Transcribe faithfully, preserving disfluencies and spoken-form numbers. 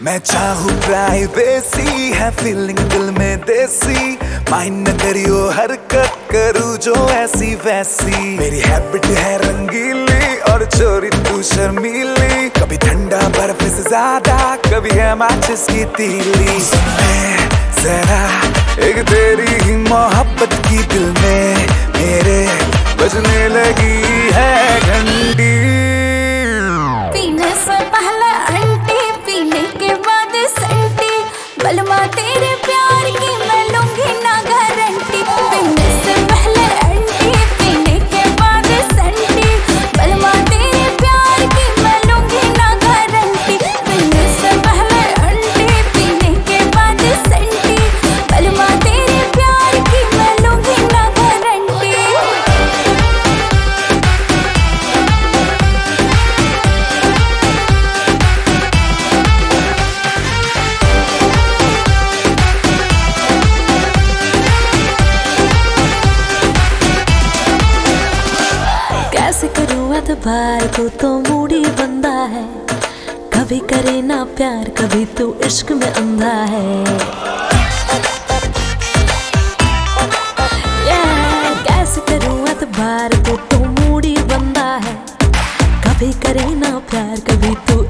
मैं चाहूँ प्राइवेसी है फीलिंग दिल में देसी, माइंड न करियो हरकत करूँ जो ऐसी वैसी। मेरी हैबिट है रंगीली और चोरी तू शर्मीली, कभी ठंडा बर्फ से ज्यादा कभी है माचिस की तीली। मैं जरा एक तेरी ही मोहब्बत की दिल में मेरे बजने लगी है घंटी। पीने से पहले अंटी, पीने के बाद संटी, बलमा तेरे प्यार की मैं लूंगी ना गारंटी। पीने से पहले अंटी, पीने के बाद संटी, बलमा तेरे प्यार की मैं लूंगी ना गारंटी। पीने से पहले अंटी, पीने के बाद संटी, बलमा तेरे प्यार की मैं लूंगी ना गारंटी। कैसे करूँ एतबार को तो मूडी बंदा है, कभी करे ना प्यार कभी तो इश्क में अंधा है। yeah, कैसे करूँ एतबार को तो मूडी बंदा है, कभी करे ना प्यार कभी तो